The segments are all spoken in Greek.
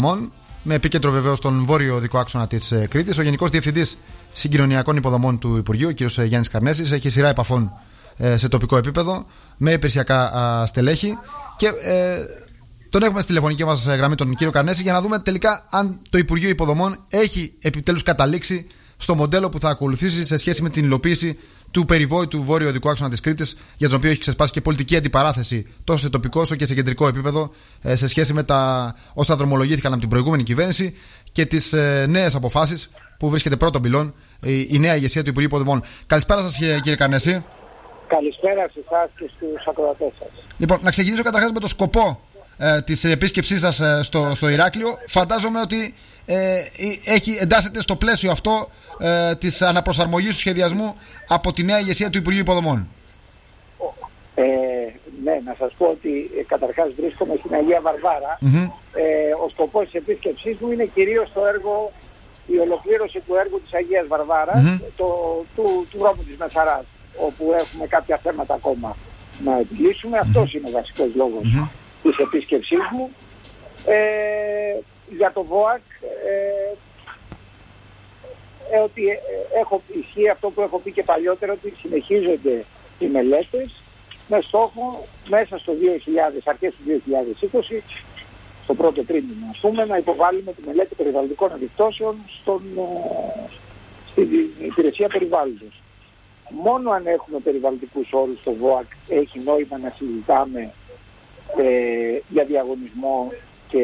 με επίκεντρο βεβαίως τον βόρειο οδικό άξονα της Κρήτης. Ο Γενικός Διευθυντής Συγκοινωνιακών Υποδομών του Υπουργείου, ο κ. Γιάννης Καρνέσης, έχει σειρά επαφών σε τοπικό επίπεδο με υπηρεσιακά στελέχη και τον έχουμε στη τηλεφωνική μας γραμμή τον κύριο Καρνέση για να δούμε τελικά αν το Υπουργείο Υποδομών έχει επιτέλους καταλήξει στο μοντέλο που θα ακολουθήσει σε σχέση με την υλοποίηση του περιβόητου βόρειο οδικού άξονα της Κρήτης, για τον οποίο έχει ξεσπάσει και πολιτική αντιπαράθεση τόσο σε τοπικό όσο και σε κεντρικό επίπεδο σε σχέση με τα όσα δρομολογήθηκαν από την προηγούμενη κυβέρνηση και τις νέες αποφάσεις που βρίσκεται πρώτον πυλών η νέα ηγεσία του Υπουργείου Υποδομών. Καλησπέρα σας, κύριε Καρνέση. Καλησπέρα σε εσάς και στους ακροατές σας. Λοιπόν, να ξεκινήσω καταρχάς με το σκοπό της επίσκεψής σας στο Ηράκλειο. Φαντάζομαι ότι εντάσσεται στο πλαίσιο αυτό της αναπροσαρμογής του σχεδιασμού από τη νέα ηγεσία του Υπουργείου Υποδομών. Ναι, να σας πω ότι καταρχάς βρίσκομαι στην Αγία Βαρβάρα. Ο σκοπός της επίσκεψής μου είναι κυρίως το έργο, η ολοκλήρωση του έργου της Αγίας Βαρβάρας, του δρόμου της Μεσαράς, όπου έχουμε κάποια θέματα ακόμα να επιλύσουμε. Αυτός είναι ο βασικός λόγος της επίσκεψής μου. Για το ΒΟΑΚ ότι ισχύει αυτό που έχω πει και παλιότερα, ότι συνεχίζονται οι μελέτες με στόχο μέσα στο αρχές του 2020, στο πρώτο τρίμηνο ας πούμε, να υποβάλουμε τη μελέτη περιβαλλοντικών επιπτώσεων στην υπηρεσία περιβάλλοντος. Μόνο αν έχουμε περιβαλλοντικούς όρους στο ΒΟΑΚ έχει νόημα να συζητάμε για διαγωνισμό και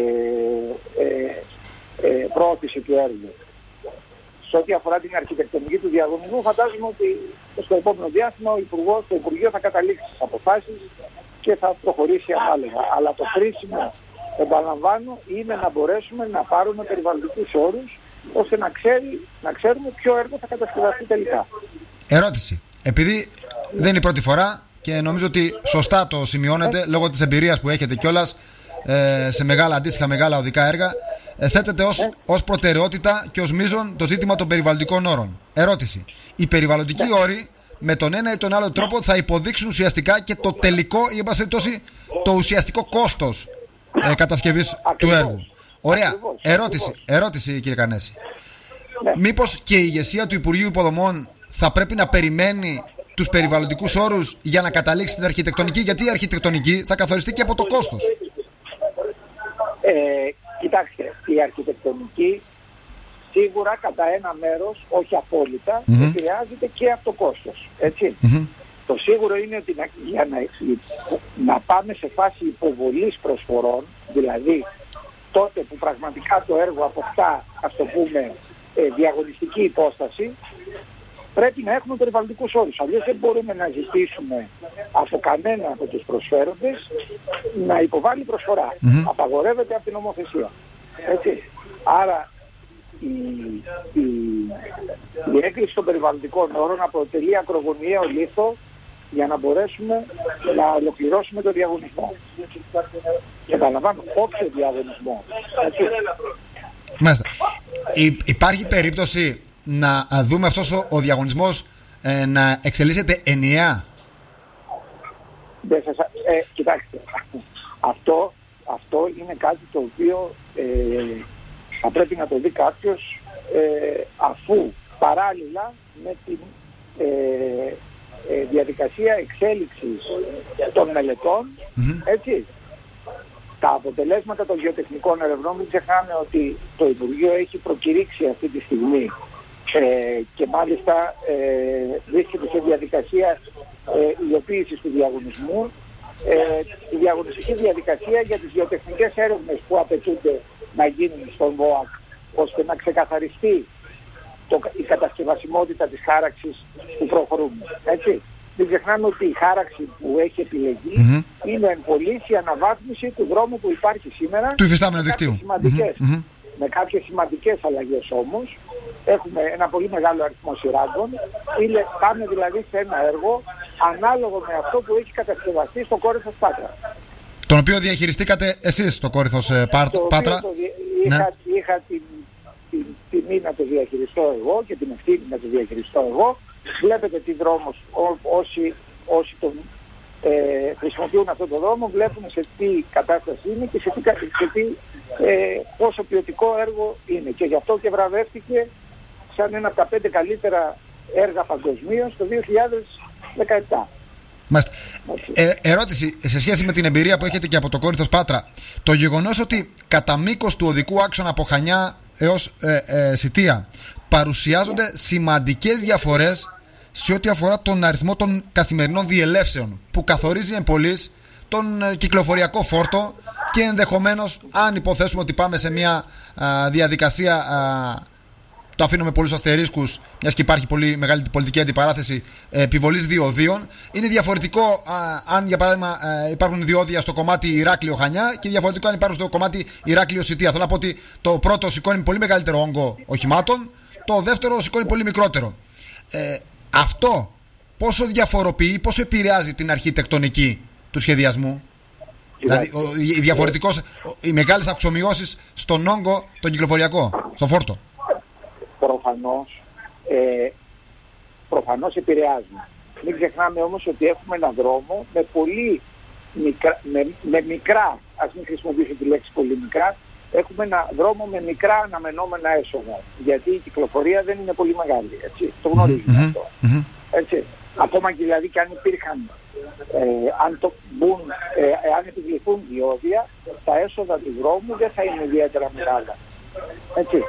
προώθηση του έργου. Σε ό,τι αφορά την αρχιτεκτονική του διαγωνισμού, φαντάζομαι ότι στο επόμενο διάστημα το Υπουργείο θα καταλήξει στις αποφάσεις και θα προχωρήσει ανάλογα. Αλλά το χρήσιμο, επαναλαμβάνω, είναι να μπορέσουμε να πάρουμε περιβαλλοντικούς όρους ώστε να ξέρουμε ποιο έργο θα κατασκευαστεί τελικά. Ερώτηση. Επειδή δεν είναι η πρώτη φορά και νομίζω ότι σωστά το σημειώνετε λόγω της εμπειρίας που έχετε κιόλας σε αντίστοιχα μεγάλα οδικά έργα, θέτεται ως προτεραιότητα και ως μείζον το ζήτημα των περιβαλλοντικών όρων. Ερώτηση. Οι περιβαλλοντικοί όροι με τον ένα ή τον άλλο τρόπο θα υποδείξουν ουσιαστικά και το τελικό ή εν πάση περιπτώσει το ουσιαστικό κόστος κατασκευής του έργου. Ωραία. Ερώτηση, κύριε Καρνέση. Μήπως και η ηγεσία του Υπουργείου Υποδομών θα πρέπει να περιμένει τους περιβαλλοντικούς όρους για να καταλήξει στην αρχιτεκτονική, γιατί η αρχιτεκτονική θα καθοριστεί και από το κόστος? Κοιτάξτε, η αρχιτεκτονική σίγουρα κατά ένα μέρος, όχι απόλυτα, επηρεάζεται και από το κόστος. Έτσι. Το σίγουρο είναι ότι για να πάμε σε φάση υποβολής προσφορών, δηλαδή τότε που πραγματικά το έργο αποκτά, ας το πούμε, διαγωνιστική υπόσταση, πρέπει να έχουμε περιβαλλοντικούς όρους. Αλλιώς δεν μπορούμε να ζητήσουμε από κανένα από τους προσφέροντες να υποβάλει προσφορά. Απαγορεύεται από την νομοθεσία. Έτσι. Άρα η έγκριση των περιβαλλοντικών όρων αποτελεί ακρογωνιαίο λίθο για να μπορέσουμε να ολοκληρώσουμε το διαγωνισμό. Και επαναλαμβάνω, όποιο διαγωνισμό. Μάλιστα. Υπάρχει περίπτωση να δούμε αυτός ο διαγωνισμός να εξελίσσεται ενιαία? Κοιτάξτε, αυτό είναι κάτι το οποίο θα πρέπει να το δει κάποιος αφού παράλληλα με την διαδικασία εξέλιξης των μελετών, έτσι, τα αποτελέσματα των γεωτεχνικών ερευνών, μην ξεχνάμε ότι το Υπουργείο έχει προκηρύξει αυτή τη στιγμή και μάλιστα βρίσκεται σε διαδικασία υλοποίησης του διαγωνισμού, τη διαγωνιστική διαδικασία για τις γεωτεχνικές έρευνες που απαιτούνται να γίνουν στον ΒΟΑΚ, ώστε να ξεκαθαριστεί η κατασκευασιμότητα της χάραξης που προχωρούμε. Έτσι. Μην ξεχνάμε ότι η χάραξη που έχει επιλεγεί είναι εν πωλής η αναβάθμιση του δρόμου που υπάρχει σήμερα, του υφιστάμενου δικτύου. Με κάποιες σημαντικές αλλαγές όμως. Έχουμε ένα πολύ μεγάλο αριθμό σειράγγων. Πάμε δηλαδή σε ένα έργο ανάλογο με αυτό που έχει κατασκευαστεί στο Κόρυθος Πάτρα. Τον οποίο διαχειριστήκατε εσείς στο Κόρυθος Πάτρα. Είχα την τιμή να το διαχειριστώ εγώ και την ευθύνη να το διαχειριστώ εγώ. Βλέπετε τι δρόμος όσοι τον χρησιμοποιούν αυτόν τον δρόμο, βλέπουν σε τι κατάσταση είναι και σε τι πόσο ποιοτικό έργο είναι. Και γι' αυτό και βραβεύτηκε σαν ένα από τα 5 καλύτερα έργα παγκοσμίως το 2017. Ερώτηση σε σχέση με την εμπειρία που έχετε και από το Κόρινθος Πάτρα. Το γεγονός ότι κατά μήκος του οδικού άξονα από Χανιά έως Σιτία παρουσιάζονται σημαντικές διαφορές σε ό,τι αφορά τον αριθμό των καθημερινών διελεύσεων που καθορίζει εμπολής τον κυκλοφοριακό φόρτο και ενδεχομένως, αν υποθέσουμε ότι πάμε σε μια διαδικασία, το αφήνω με πολλούς αστερίσκους, μιας και υπάρχει πολύ μεγάλη πολιτική αντιπαράθεση, επιβολής διοδίων, είναι διαφορετικό αν για παράδειγμα υπάρχουν διόδια στο κομμάτι Ηράκλειο-Χανιά και διαφορετικό αν υπάρχουν στο κομμάτι Ηράκλειο-Σιτία. Θέλω να πω ότι το πρώτο σηκώνει πολύ μεγαλύτερο όγκο οχημάτων, το δεύτερο σηκώνει πολύ μικρότερο. Αυτό πόσο διαφοροποιεί, πόσο επηρεάζει την αρχιτεκτονική του σχεδιασμού? Δηλαδή οι μεγάλες αυξομοιώσεις στον όγκο, τον κυκλοφοριακό, στο φόρτο. Προφανώς επηρεάζουν. Μην ξεχνάμε όμως ότι έχουμε έναν δρόμο με πολύ μικρά, ας μην χρησιμοποιήσω τη λέξη πολύ μικρά, έχουμε ένα δρόμο με μικρά αναμενόμενα έσοδα. Γιατί η κυκλοφορία δεν είναι πολύ μεγάλη. Έτσι. Το γνωρίζουμε αυτό. Έτσι. Ακόμα και δηλαδή και αν υπήρχαν, αν επιβληθούν διόδια, τα έσοδα του δρόμου δεν θα είναι ιδιαίτερα μεγάλα. Έτσι.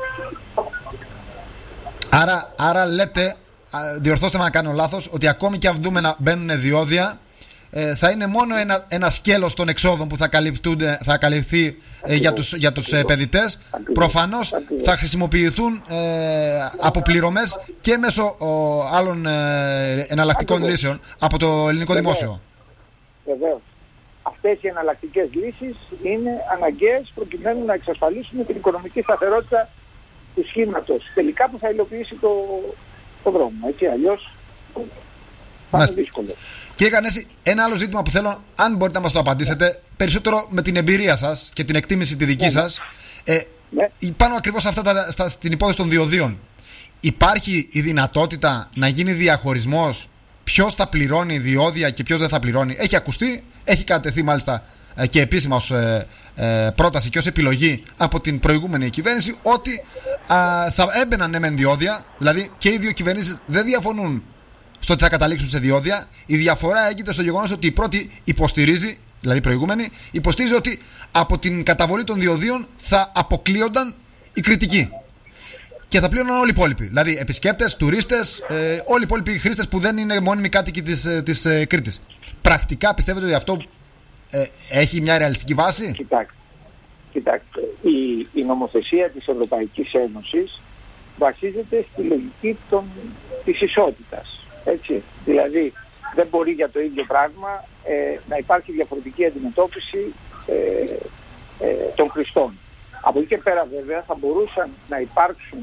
Άρα λέτε, διορθώστε με να κάνω λάθος, ότι ακόμη και αν δούμε να μπαίνουν διόδια, θα είναι μόνο ένα σκέλος των εξόδων που θα καλυφθεί για τους παιδιτές. Προφανώς θα χρησιμοποιηθούν αποπληρωμές και μέσω άλλων εναλλακτικών λύσεων από το ελληνικό δημόσιο. Βεβαίως. Αυτές οι εναλλακτικές λύσεις είναι αναγκαίες προκειμένου να εξασφαλίσουμε την οικονομική σταθερότητα του σχήματος τελικά που θα υλοποιήσει το δρόμο. Έτσι, αλλιώς θα είναι δύσκολο. Κύριε Καρνέση, ένα άλλο ζήτημα που θέλω, αν μπορείτε να μας το απαντήσετε, περισσότερο με την εμπειρία σας και την εκτίμηση τη δική σας, πάνω ακριβώς στην υπόθεση των διοδίων. Υπάρχει η δυνατότητα να γίνει διαχωρισμός ποιος θα πληρώνει διόδια και ποιος δεν θα πληρώνει? Έχει ακουστεί, έχει κατατεθεί μάλιστα και επίσημα ως πρόταση και ως επιλογή από την προηγούμενη κυβέρνηση ότι θα έμπαιναν μεν διόδια, δηλαδή και οι δύο κυβερνήσεις δεν διαφωνούν στο ότι θα καταλήξουν σε διόδια. Η διαφορά έγκυται στο γεγονός ότι η πρώτη υποστηρίζει, δηλαδή η προηγούμενη, υποστηρίζει ότι από την καταβολή των διοδίων θα αποκλείονταν οι κριτικοί. Και θα πλήρωναν όλοι οι υπόλοιποι. Δηλαδή επισκέπτες, τουρίστες, όλοι οι υπόλοιποι χρήστες που δεν είναι μόνιμοι κάτοικοι της Κρήτης. Πρακτικά πιστεύετε ότι αυτό έχει μια ρεαλιστική βάση? Κοιτάξτε, η νομοθεσία της Ευρωπαϊκής Ένωσης βασίζεται στη λογική της ισότητας. Έτσι. Δηλαδή δεν μπορεί για το ίδιο πράγμα να υπάρχει διαφορετική αντιμετώπιση των χρηστών. Από εκεί και πέρα βέβαια θα μπορούσαν να υπάρξουν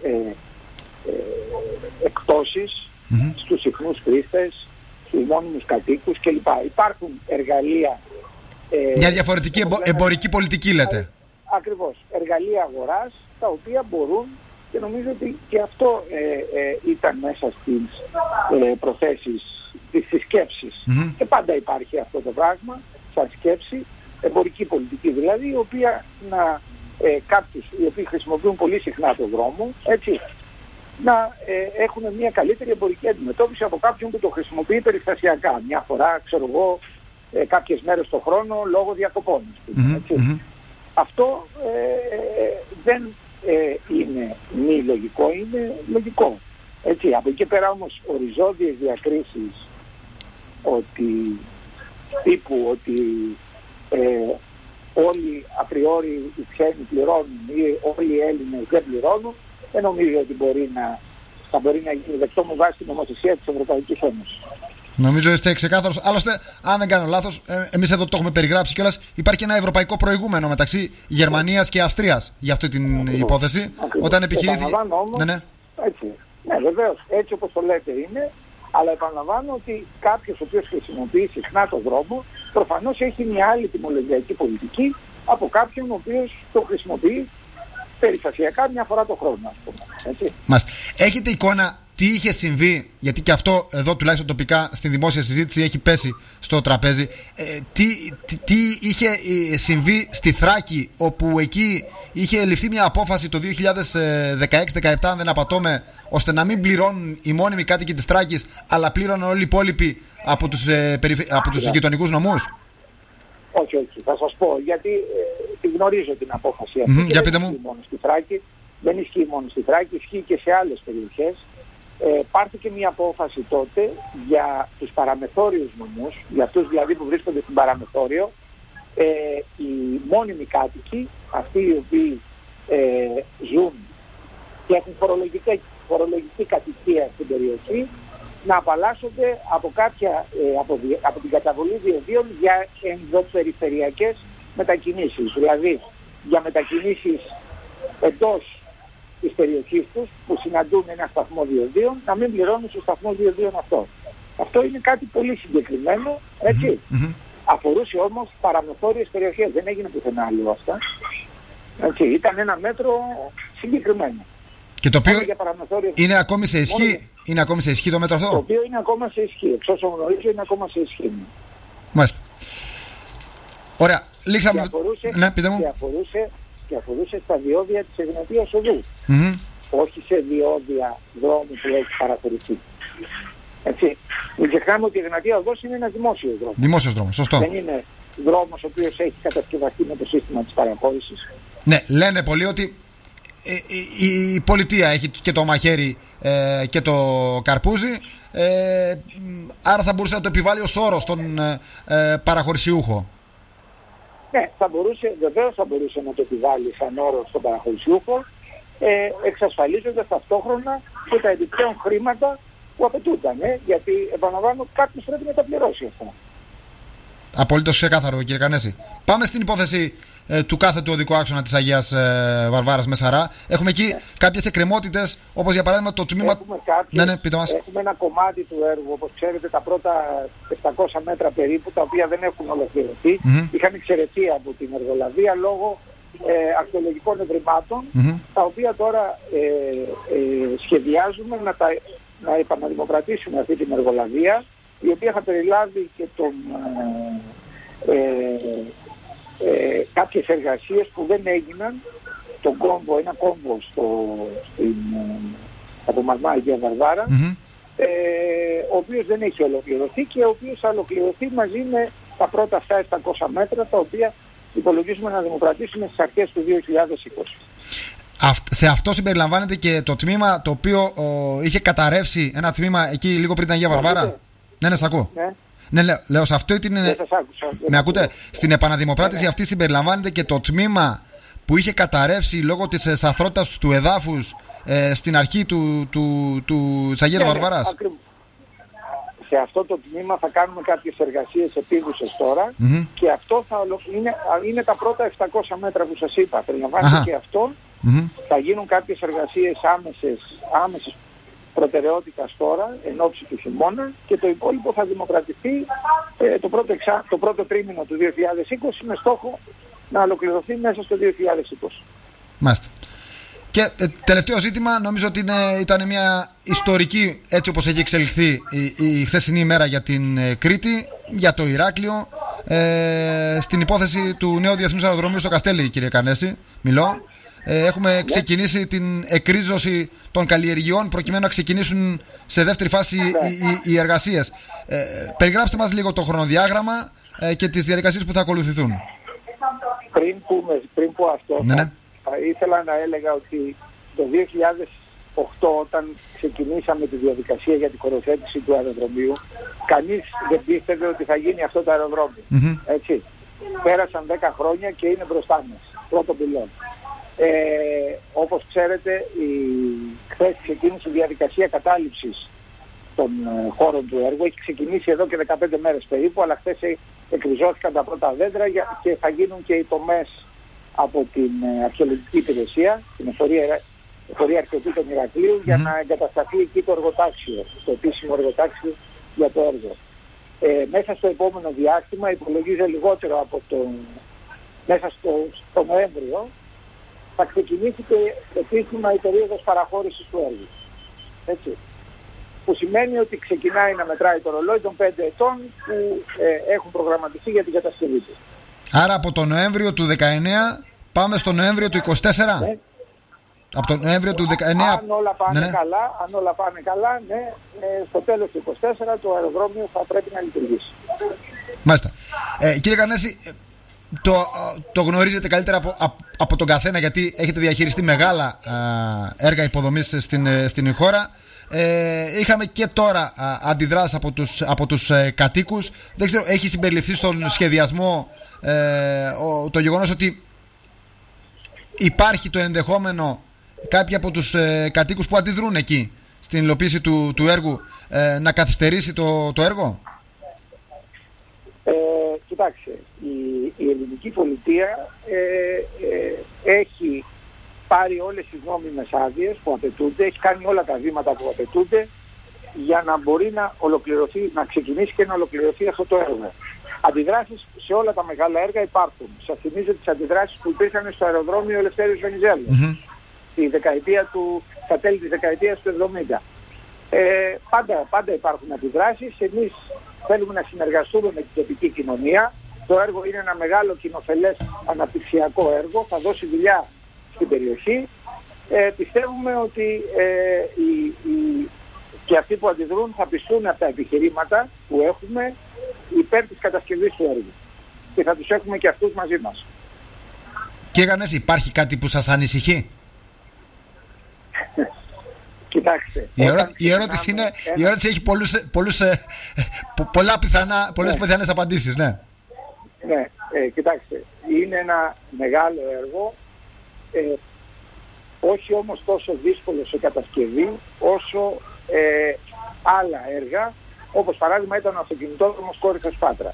εκπτώσεις στους συχνούς χρήστες, στους μόνιμους κατοίκους κλπ. Υπάρχουν εργαλεία... Μια διαφορετική εμπορική πολιτική λέτε. Ακριβώς. Εργαλεία αγοράς τα οποία μπορούν, και νομίζω ότι και αυτό ήταν μέσα στις προθέσεις, στις σκέψεις. Και πάντα υπάρχει αυτό το πράγμα σαν σκέψη, εμπορική πολιτική δηλαδή, η οποία κάποιους οι οποίοι χρησιμοποιούν πολύ συχνά τον δρόμο, έτσι, να έχουν μια καλύτερη εμπορική αντιμετώπιση από κάποιον που το χρησιμοποιεί περιστασιακά. Μια φορά, ξέρω εγώ, κάποιες μέρες το χρόνο λόγω διακοπών. Έτσι. Αυτό δεν είναι μη λογικό, είναι λογικό. Έτσι, από εκεί και πέρα όμως οριζόντιες διακρίσεις τύπου ότι όλοι απριόρι οι ξένοι πληρώνουν ή όλοι οι Έλληνες δεν πληρώνουν, δεν νομίζω ότι θα μπορεί να γίνει δεκτό με βάση την νομοθεσία της Ευρωπαϊκής Ένωσης. Νομίζω είστε ξεκάθαρος. Άλλωστε, αν δεν κάνω λάθος, εμείς εδώ το έχουμε περιγράψει κιόλας. Υπάρχει ένα ευρωπαϊκό προηγούμενο μεταξύ Γερμανίας και Αυστρίας για αυτή την υπόθεση. Όταν επιχειρήθηκε. Ναι, βεβαίως, έτσι όπως το λέτε είναι. Αλλά επαναλαμβάνω ότι κάποιος ο οποίος χρησιμοποιεί συχνά τον δρόμο προφανώς έχει μια άλλη τιμολογιακή πολιτική από κάποιον ο οποίος το χρησιμοποιεί περιστασιακά μια φορά το χρόνο, ας πούμε. Έτσι. Έχετε εικόνα τι είχε συμβεί, γιατί και αυτό εδώ τουλάχιστον τοπικά στην δημόσια συζήτηση έχει πέσει στο τραπέζι, τι είχε συμβεί στη Θράκη, όπου εκεί είχε ληφθεί μια απόφαση το 2016-17, αν δεν απατώμε, ώστε να μην πληρώνουν οι μόνιμοι κάτοικοι της Θράκης, αλλά πλήρωναν όλοι οι υπόλοιποι από τους γειτονικούς νομούς. Όχι, θα σας πω, γιατί τη γνωρίζω την απόφαση αυτή. Για πείτε μου. Δεν ισχύει μόνο στη Θράκη, ισχύει και σε άλλες περιοχές. Πάρθηκε μια απόφαση τότε για τους παραμεθόριους νομούς, για αυτούς δηλαδή που βρίσκονται στην παραμεθόριο, οι μόνιμοι κάτοικοι, αυτοί οι οποίοι ζουν και έχουν φορολογική κατοικία στην περιοχή, να απαλλάσσονται από την καταβολή διοδίων για ενδοπεριφερειακές μετακινήσεις. Δηλαδή για μετακινήσεις εντός της περιοχής τους που συναντούν ένα σταθμό διοδίων, να μην πληρώνουν στο σταθμό διοδίων αυτό. Αυτό είναι κάτι πολύ συγκεκριμένο, έτσι. Αφορούσε όμως παραμεθόριες περιοχές, δεν έγινε πουθενά άλλο αυτά. Έτσι, ήταν ένα μέτρο συγκεκριμένο. Και το οποίο είναι ακόμη σε ισχύ, είναι ακόμη σε ισχύ το μέτρο αυτό. Το οποίο είναι ακόμα σε ισχύ, εξ όσων γνωρίζω είναι ακόμα σε ισχύ. Μάλιστα. Ωραία, λήξαμε. Ναι, πείτε μου. Και αφορούσε στα διόδια της Εγνατίας Οδού. Όχι σε διόδια δρόμου που έχει παραχωρηθεί. Έτσι. Μην ξεχνάμε ότι η Εγνατία Οδός είναι ένας δημόσιος δρόμος. Δημόσιος δρόμος, σωστό. Δεν είναι δρόμος ο οποίος έχει κατασκευαστεί με το σύστημα της παραχώρησης. Ναι, λένε πολλοί ότι η πολιτεία έχει και το μαχαίρι και το καρπούζι, άρα θα μπορούσε να το επιβάλλει ως όρο στον παραχωρησιούχο. Ναι, βεβαίως θα μπορούσε να το επιβάλλει σαν όρο στον παραχωρησιούχο, εξασφαλίζοντας ταυτόχρονα και τα επιπλέον χρήματα που απαιτούνταν, γιατί επαναλαμβάνω κάποιος πρέπει να τα πληρώσει αυτά. Απολύτως ξεκάθαρο, κύριε Κανέση. Πάμε στην υπόθεση του κάθετου οδικού άξονα της Αγίας Βαρβάρας Μεσαρά. Έχουμε εκεί κάποιες εκκρεμότητες, όπως για παράδειγμα το τμήμα... Έχουμε ένα κομμάτι του έργου, όπως ξέρετε, τα πρώτα 700 μέτρα περίπου, τα οποία δεν έχουν ολοκληρωθεί. Είχαν εξαιρεθεί από την εργολαβία λόγω αρχαιολογικών ευρημάτων, τα οποία τώρα σχεδιάζουμε να επαναδημοκρατήσουμε αυτή την εργολαβία, η οποία θα περιλάβει και κάποιες εργασίες που δεν έγιναν, ένα κόμβο στην Απομασμά Αγία Βαρβάρα, ο οποίος δεν έχει ολοκληρωθεί και ο οποίος θα ολοκληρωθεί μαζί με τα πρώτα αυτά 700 μέτρα, τα οποία υπολογίζουμε να δημοκρατήσουμε στις αρχές του 2020. Σε αυτό συμπεριλαμβάνεται και το τμήμα το οποίο είχε καταρρεύσει, ένα τμήμα εκεί λίγο πριν την Αγία Βαρβάρα. Ναι, σ' ακούω. Ναι, λέω σε αυτό την. Με ακούτε? Στην επαναδημοκράτηση αυτή συμπεριλαμβάνεται και το τμήμα που είχε καταρρεύσει λόγω της σαθρότητας του εδάφους στην αρχή της Αγίας Βαρβάρας. Σε αυτό το τμήμα θα κάνουμε κάποιες εργασίες επίγουσες τώρα και αυτό είναι τα πρώτα 700 μέτρα που σας είπα. Περιλαμβάνεται και αυτό. Θα γίνουν κάποιες εργασίες άμεσες προτεραιότητας τώρα, εν ώψη του χειμώνα, και το υπόλοιπο θα δημοκρατηθεί το πρώτο τρίμηνο του 2020 με στόχο να ολοκληρωθεί μέσα στο 2020. Μάλιστα. Και τελευταίο ζήτημα, νομίζω ότι ήταν μια ιστορική, έτσι όπως έχει εξελιχθεί η χθεσινή ημέρα για την Κρήτη, για το Ηράκλειο, στην υπόθεση του νέου διεθνούς αεροδρομίου στο Καστέλι, κύριε Κανέση, μιλώ. Έχουμε ξεκινήσει την εκρίζωση των καλλιεργειών προκειμένου να ξεκινήσουν σε δεύτερη φάση οι εργασίες. Περιγράψτε μας λίγο το χρονοδιάγραμμα και τις διαδικασίες που θα ακολουθηθούν. Πριν πω αυτό, θα ήθελα να έλεγα ότι το 2008, όταν ξεκινήσαμε τη διαδικασία για την χωροθέτηση του αεροδρομίου, κανείς δεν πίστευε ότι θα γίνει αυτό το αεροδρόμιο. Έτσι. Πέρασαν 10 χρόνια και είναι μπροστά μας. Πρώτο πυλόν. Όπως ξέρετε, χθες ξεκίνησε η διαδικασία κατάληψης των χώρων του έργου. Έχει ξεκινήσει εδώ και 15 μέρες περίπου, αλλά χθες εκριζώθηκαν τα πρώτα δέντρα και θα γίνουν και οι τομές από την αρχαιολογική υπηρεσία, την εφορία αρχαιοτήτων Ηρακλείου, για να εγκατασταθεί εκεί το εργοτάξιο, το επίσημο εργοτάξιο για το έργο. Μέσα στο επόμενο διάστημα, υπολογίζω λιγότερο από μέσα στο Νοέμβριο, θα ξεκινήσει και επίσημα η περίοδος παραχώρησης του έργου. Έτσι. που σημαίνει ότι ξεκινάει να μετράει το ρολόι των 5 ετών που έχουν προγραμματιστεί για την κατασκευή του. Άρα από τον Νοέμβριο του 19 πάμε στο Νοέμβριο του 24. Ναι. Από τον Νοέμβριο του 19. Αν όλα πάνε καλά, ναι, στο τέλος του 24 το αεροδρόμιο θα πρέπει να λειτουργήσει. Μάλιστα. Κύριε Καρνέση, το γνωρίζετε καλύτερα από τον καθένα, γιατί έχετε διαχειριστεί μεγάλα έργα υποδομής στην χώρα. Είχαμε και τώρα αντιδράσεις από τους κατοίκους. Δεν ξέρω, έχει συμπεριληφθεί στον σχεδιασμό το γεγονός ότι υπάρχει το ενδεχόμενο κάποιοι από τους κατοίκους που αντιδρούν εκεί στην υλοποίηση του έργου να καθυστερήσει το έργο? Κοιτάξτε, η ελληνική πολιτεία έχει πάρει όλες τις νόμιμες άδειες που απαιτούνται, έχει κάνει όλα τα βήματα που απαιτούνται για να μπορεί να ολοκληρωθεί, να ξεκινήσει και να ολοκληρωθεί αυτό το έργο. Αντιδράσεις σε όλα τα μεγάλα έργα υπάρχουν. Σας θυμίζω τις αντιδράσεις που υπήρχαν στο αεροδρόμιο Ελευθέριος Βενιζέλου στα τέλη της δεκαετίας του 70. Πάντα υπάρχουν αντιδράσεις. Εμείς θέλουμε να συνεργαστούμε με την τοπική κοινωνία. Το έργο είναι ένα μεγάλο κοινοφελές αναπτυξιακό έργο, θα δώσει δουλειά στην περιοχή. Πιστεύουμε ότι και αυτοί που αντιδρούν θα πιστούν από τα επιχειρήματα που έχουμε υπέρ της κατασκευής του έργου. Και θα τους έχουμε και αυτούς μαζί μας. Κύριε Καρνέση, υπάρχει κάτι που σας ανησυχεί? Κοιτάξτε. Η ερώτηση έχει πολλές πιθανές απαντήσεις, ναι. Ναι, κοιτάξτε, είναι ένα μεγάλο έργο, όχι όμως τόσο δύσκολο σε κατασκευή όσο άλλα έργα, όπως παράδειγμα ήταν ο αυτοκινητόδρομος Κόρυθος Πάτρα.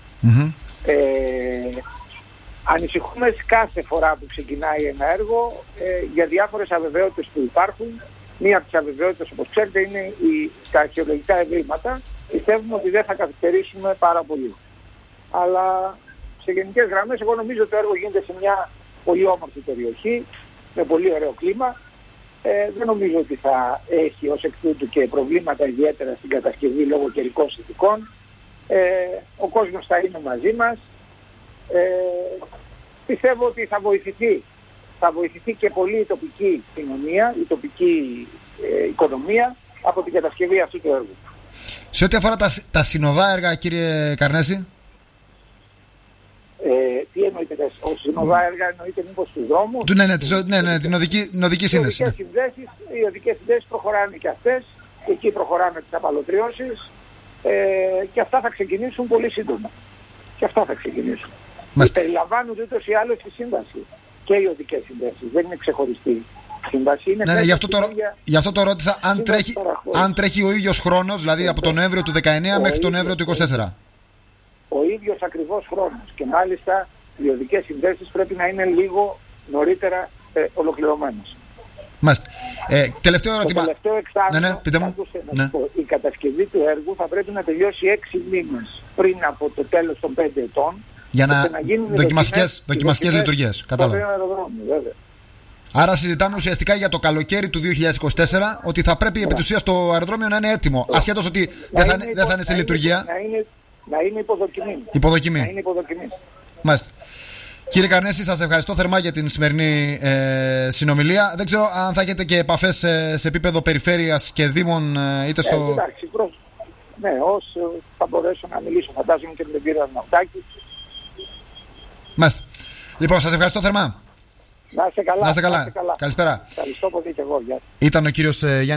Ανησυχούμε κάθε φορά που ξεκινάει ένα έργο για διάφορες αβεβαιότητες που υπάρχουν. Μία από τις αβεβαιότητες, όπως ξέρετε, είναι τα αρχαιολογικά ευρήματα. Πιστεύουμε ότι δεν θα καθυστερήσουμε πάρα πολύ. Αλλά σε γενικές γραμμές, εγώ νομίζω ότι το έργο γίνεται σε μια πολύ όμορφη περιοχή, με πολύ ωραίο κλίμα. Δεν νομίζω ότι θα έχει ως εκ τούτου και προβλήματα ιδιαίτερα στην κατασκευή λόγω καιρικών συνθηκών. Ο κόσμος θα είναι μαζί μας. Πιστεύω ότι θα βοηθηθεί και πολύ η τοπική κοινωνία, η τοπική οικονομία από την κατασκευή αυτού του έργου. Σε ό,τι αφορά τα συνοδά έργα, κύριε Καρνέση? Τι εννοείται, συνοδά έργα εννοείται μήπως στους δρόμους? Ναι, την οδική σύνδεση. Οι οδικές συνδέσεις προχωράνε και αυτές, εκεί προχωράμε τις απαλωτριώσεις και αυτά θα ξεκινήσουν πολύ σύντομα. Περιλαμβάνονται ούτως ή άλλως στη σύμβαση και οι οδικές συνδέσεις. Δεν είναι ξεχωριστή σύμβαση. Είναι γι' αυτό το ρώτησα αν τρέχει ο ίδιος χρόνος, δηλαδή από τον Νοέμβριο του 19 μέχρι τον Νοέμβριο του 24. Ο ίδιος ακριβώς χρόνος. Και μάλιστα οι οδικές συνδέσεις πρέπει να είναι λίγο νωρίτερα ολοκληρωμένες. Μάλιστα. Τελευταίο ερώτημα. Το τελευταίο εξάμηνο, η κατασκευή του έργου θα πρέπει να τελειώσει 6 μήνες πριν από το τέλος των 5 ετών. Για να γίνουν δοκιμαστικές λειτουργίες. Κατάλαβα. Άρα συζητάμε ουσιαστικά για το καλοκαίρι του 2024 ότι θα πρέπει επί της ουσίας το αεροδρόμιο να είναι έτοιμο. Ασχέτως ότι δεν θα είναι σε λειτουργία. Να είναι υποδοκιμή. Μάλιστα. Κύριε Καρνέση, σας ευχαριστώ θερμά για την σημερινή συνομιλία. Δεν ξέρω αν θα έχετε και επαφές σε επίπεδο περιφέρειας και δήμων είτε στο... Εντάξει, ναι, όσο θα μπορέσω να μιλήσω, φαντάζομαι και με τον κύριο Αρναουτάκη. Μάλιστα. Λοιπόν, σας ευχαριστώ θερμά. Να είστε καλά. Καλησπέρα. Ευχαριστώ πολύ και εγώ. Ήταν ο κύριος Γιάννης